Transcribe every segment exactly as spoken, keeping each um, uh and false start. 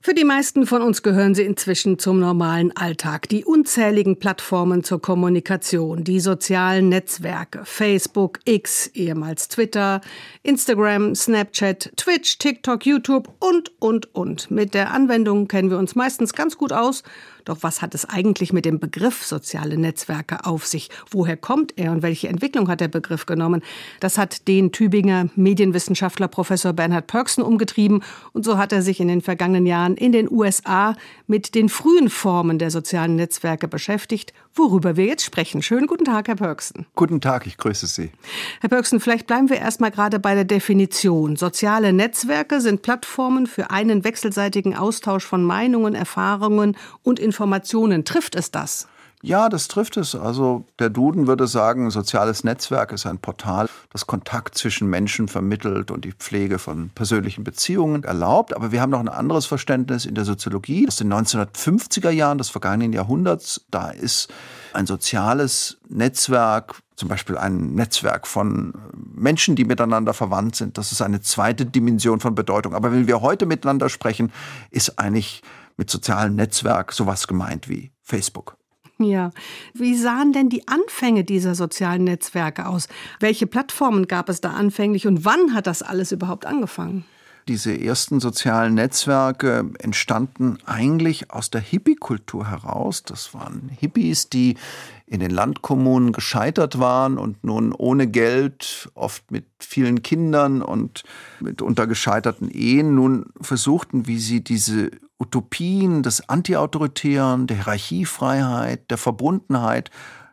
Für die meisten von uns gehören sie inzwischen zum normalen Alltag. Die unzähligen Plattformen zur Kommunikation, die sozialen Netzwerke, Facebook, X, ehemals Twitter, Instagram, Snapchat, Twitch, TikTok, YouTube und, und, und. Mit der Anwendung kennen wir uns meistens ganz gut aus. Doch was hat es eigentlich mit dem Begriff soziale Netzwerke auf sich? Woher kommt er und welche Entwicklung hat der Begriff genommen? Das hat den Tübinger Medienwissenschaftler Professor Bernhard Pörksen umgetrieben. Und so hat er sich in den vergangenen Jahren in den U S A mit den frühen Formen der sozialen Netzwerke beschäftigt, worüber wir jetzt sprechen. Schönen guten Tag, Herr Pörksen. Guten Tag, ich grüße Sie. Herr Pörksen, vielleicht bleiben wir erst mal gerade bei der Definition. Soziale Netzwerke sind Plattformen für einen wechselseitigen Austausch von Meinungen, Erfahrungen und Informationen. Trifft es das? Ja, das trifft es. Also der Duden würde sagen, soziales Netzwerk ist ein Portal, das Kontakt zwischen Menschen vermittelt und die Pflege von persönlichen Beziehungen erlaubt. Aber wir haben noch ein anderes Verständnis in der Soziologie aus den neunzehnhundertfünfziger Jahren des vergangenen Jahrhunderts. Da ist ein soziales Netzwerk, zum Beispiel ein Netzwerk von Menschen, die miteinander verwandt sind. Das ist eine zweite Dimension von Bedeutung. Aber wenn wir heute miteinander sprechen, ist eigentlich mit sozialem Netzwerk sowas gemeint wie Facebook. Ja. Wie sahen denn die Anfänge dieser sozialen Netzwerke aus? Welche Plattformen gab es da anfänglich und wann hat das alles überhaupt angefangen? Diese ersten sozialen Netzwerke entstanden eigentlich aus der Hippie-Kultur heraus. Das waren Hippies, die in den Landkommunen gescheitert waren und nun ohne Geld, oft mit vielen Kindern und mit untergescheiterten Ehen, nun versuchten, wie sie diese Utopien des Antiautoritären, der Hierarchiefreiheit, der Verbundenheit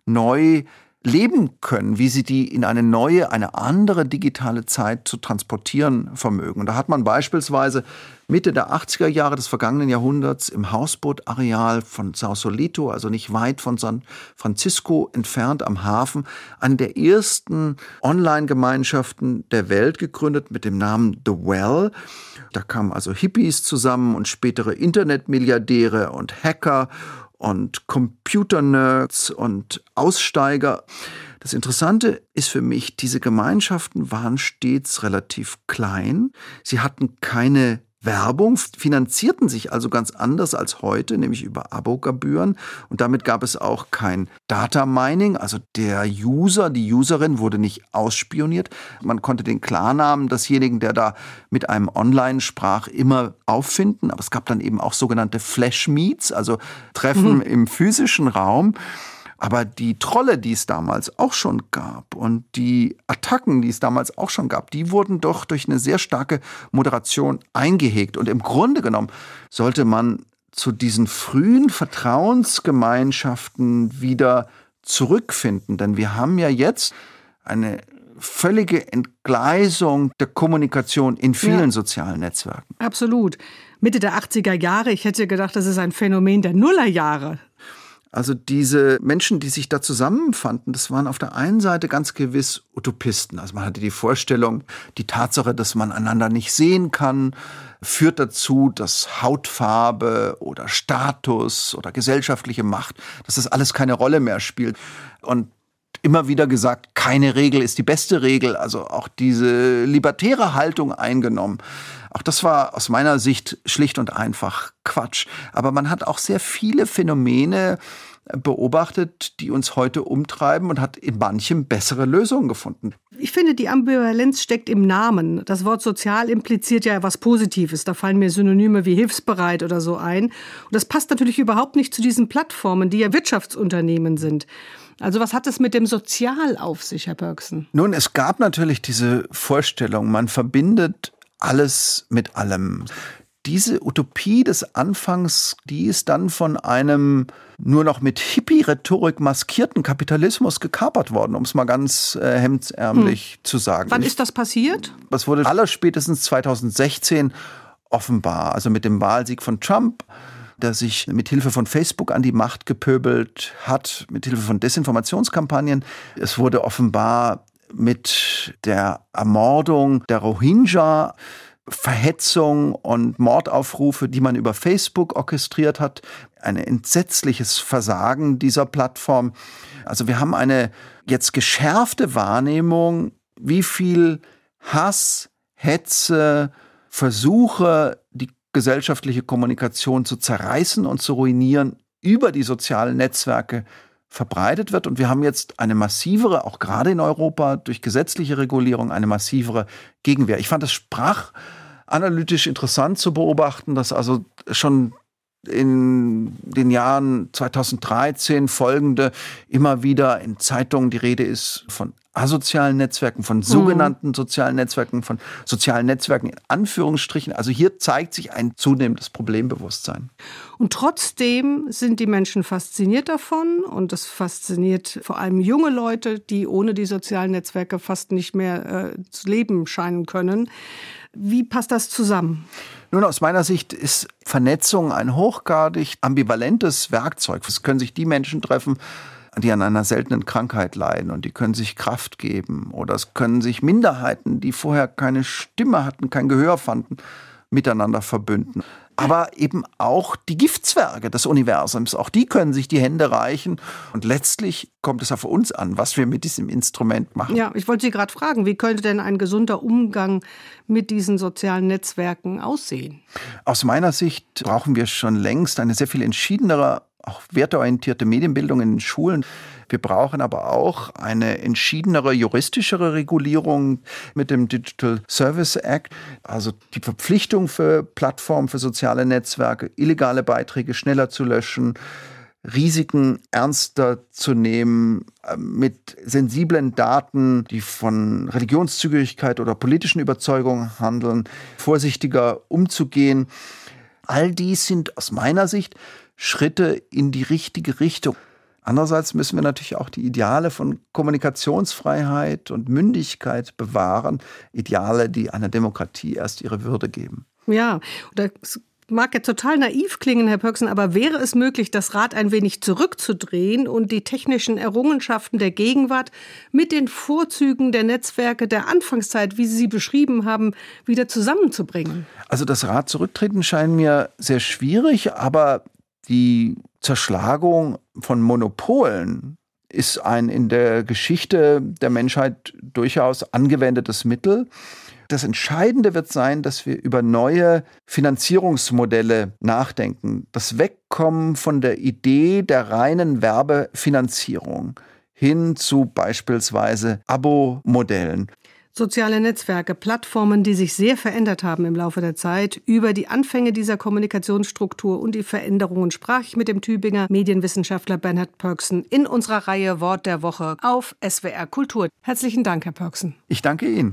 neu leben können, wie sie die in eine neue, eine andere digitale Zeit zu transportieren vermögen. Und da hat man beispielsweise Mitte der achtziger Jahre des vergangenen Jahrhunderts im Hausbootareal von Sausalito, also nicht weit von San Francisco entfernt am Hafen, eine der ersten Online-Gemeinschaften der Welt gegründet mit dem Namen The Well. Da kamen also Hippies zusammen und spätere Internetmilliardäre und Hacker und Computernerds und Aussteiger. Das Interessante ist für mich, diese Gemeinschaften waren stets relativ klein. Sie hatten keine Werbung, finanzierten sich also ganz anders als heute, nämlich über Abogebühren. Und damit gab es auch kein Data Mining, also der User, die Userin wurde nicht ausspioniert. Man konnte den Klarnamen desjenigen, der da mit einem Online sprach, immer auffinden. Aber es gab dann eben auch sogenannte Flash Meets, also Treffen mhm. im physischen Raum. Aber die Trolle, die es damals auch schon gab und die Attacken, die es damals auch schon gab, die wurden doch durch eine sehr starke Moderation eingehegt. Und im Grunde genommen sollte man zu diesen frühen Vertrauensgemeinschaften wieder zurückfinden. Denn wir haben ja jetzt eine völlige Entgleisung der Kommunikation in vielen ja. sozialen Netzwerken. Absolut. Mitte der achtziger Jahre, ich hätte gedacht, das ist ein Phänomen der Nullerjahre. Also diese Menschen, die sich da zusammenfanden, das waren auf der einen Seite ganz gewiss Utopisten. Also man hatte die Vorstellung, die Tatsache, dass man einander nicht sehen kann, führt dazu, dass Hautfarbe oder Status oder gesellschaftliche Macht, dass das alles keine Rolle mehr spielt. Und immer wieder gesagt, keine Regel ist die beste Regel. Also auch diese libertäre Haltung eingenommen. Auch das war aus meiner Sicht schlicht und einfach Quatsch. Aber man hat auch sehr viele Phänomene beobachtet, die uns heute umtreiben und hat in manchem bessere Lösungen gefunden. Ich finde, die Ambivalenz steckt im Namen. Das Wort sozial impliziert ja was Positives. Da fallen mir Synonyme wie hilfsbereit oder so ein. Und das passt natürlich überhaupt nicht zu diesen Plattformen, die ja Wirtschaftsunternehmen sind. Also was hat es mit dem Sozial auf sich, Herr Pörksen? Nun, es gab natürlich diese Vorstellung, man verbindet alles mit allem. Diese Utopie des Anfangs, die ist dann von einem nur noch mit Hippie-Rhetorik maskierten Kapitalismus gekapert worden, um es mal ganz äh, hemdsärmlich hm. zu sagen. Wann ist das passiert? Das wurde allerspätestens zweitausendsechzehn offenbar, also mit dem Wahlsieg von Trump, der sich mit Hilfe von Facebook an die Macht gepöbelt hat, mit Hilfe von Desinformationskampagnen. Es wurde offenbar mit der Ermordung der Rohingya, Verhetzung und Mordaufrufe, die man über Facebook orchestriert hat, ein entsetzliches Versagen dieser Plattform. Also wir haben eine jetzt geschärfte Wahrnehmung, wie viel Hass, Hetze, Versuche, die gesellschaftliche Kommunikation zu zerreißen und zu ruinieren, über die sozialen Netzwerke verbreitet wird. Und wir haben jetzt eine massivere, auch gerade in Europa, durch gesetzliche Regulierung, eine massivere Gegenwehr. Ich fand es sprachanalytisch interessant zu beobachten, dass also schon in den Jahren zweitausenddreizehn folgende immer wieder in Zeitungen die Rede ist von asozialen Netzwerken, von sogenannten mhm. sozialen Netzwerken, von sozialen Netzwerken in Anführungsstrichen. Also hier zeigt sich ein zunehmendes Problembewusstsein. Und trotzdem sind die Menschen fasziniert davon und das fasziniert vor allem junge Leute, die ohne die sozialen Netzwerke fast nicht mehr äh, zu leben scheinen können. Wie passt das zusammen? Nun, aus meiner Sicht ist Vernetzung ein hochgradig ambivalentes Werkzeug. Es können sich die Menschen treffen, die an einer seltenen Krankheit leiden und die können sich Kraft geben. Oder es können sich Minderheiten, die vorher keine Stimme hatten, kein Gehör fanden, miteinander verbünden. Aber eben auch die Giftzwerge des Universums, auch die können sich die Hände reichen. Und letztlich kommt es auf uns an, was wir mit diesem Instrument machen. Ja, ich wollte Sie gerade fragen, wie könnte denn ein gesunder Umgang mit diesen sozialen Netzwerken aussehen? Aus meiner Sicht brauchen wir schon längst eine sehr viel entschiedenere, auch werteorientierte Medienbildung in den Schulen. Wir brauchen aber auch eine entschiedenere, juristischere Regulierung mit dem Digital Service Act. Also die Verpflichtung für Plattformen, für soziale Netzwerke, illegale Beiträge schneller zu löschen, Risiken ernster zu nehmen, mit sensiblen Daten, die von Religionszugehörigkeit oder politischen Überzeugungen handeln, vorsichtiger umzugehen. All dies sind aus meiner Sicht Schritte in die richtige Richtung. Andererseits müssen wir natürlich auch die Ideale von Kommunikationsfreiheit und Mündigkeit bewahren. Ideale, die einer Demokratie erst ihre Würde geben. Ja, das mag ja total naiv klingen, Herr Pörksen, aber wäre es möglich, das Rad ein wenig zurückzudrehen und die technischen Errungenschaften der Gegenwart mit den Vorzügen der Netzwerke der Anfangszeit, wie Sie sie beschrieben haben, wieder zusammenzubringen? Also das Rad zurücktreten scheint mir sehr schwierig, aber die Zerschlagung von Monopolen ist ein in der Geschichte der Menschheit durchaus angewendetes Mittel. Das Entscheidende wird sein, dass wir über neue Finanzierungsmodelle nachdenken. Das Wegkommen von der Idee der reinen Werbefinanzierung hin zu beispielsweise Abo-Modellen. Soziale Netzwerke, Plattformen, die sich sehr verändert haben im Laufe der Zeit. Über die Anfänge dieser Kommunikationsstruktur und die Veränderungen sprach ich mit dem Tübinger Medienwissenschaftler Bernhard Pörksen in unserer Reihe Wort der Woche auf S W R Kultur. Herzlichen Dank, Herr Pörksen. Ich danke Ihnen.